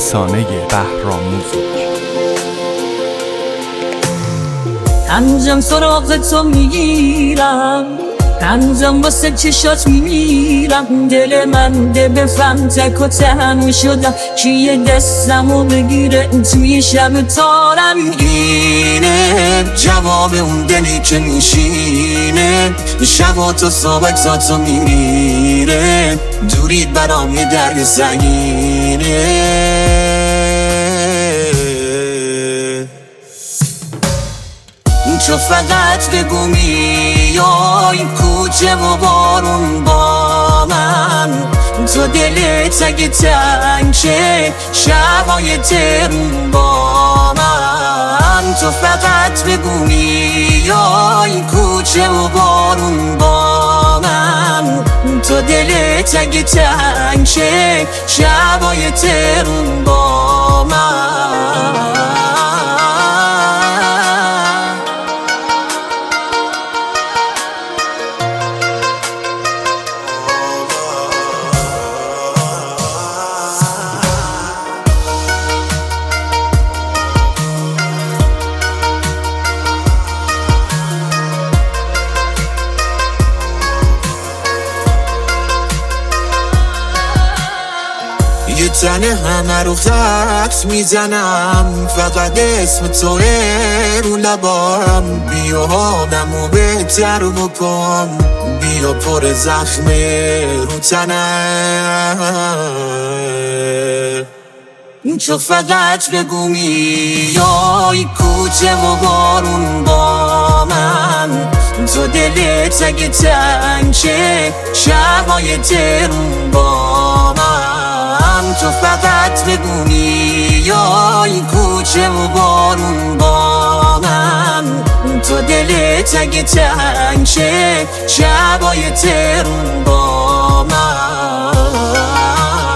رسانه بهرام‌موزیک. هنوزم سراغ تو میگیرم، هنوزم واسه چشات میمیرم. دل من ده بفهم تک و تنها شدم، کیه دستمو بگیره توی شب تارم اینه جواب اون دلی که میشینه، شبا تو صبح تو میمیره. دورید برام یه درد سنگینه. تو فقط بگو میای کوچه و بارون با من، تو دلت اگه تنگه شبای ترون با من. تو فقط بگو میای کوچه و بارون با من، تو دلت اگه تنگه شبای ترون با من. یه تنه همه رو خط میزنم، فقط اسم توه رو لبام. بیا حالمو بهتر بکن، بیا پر زخم رو تنم. تو فقط بگو میای کوچه و بارون با من، تو دلت اگه تنگه شبای ترون با من. تو فقط بگو میای کوچه و بارون با من، تو دلت اگه تنگه شبای ترون با من.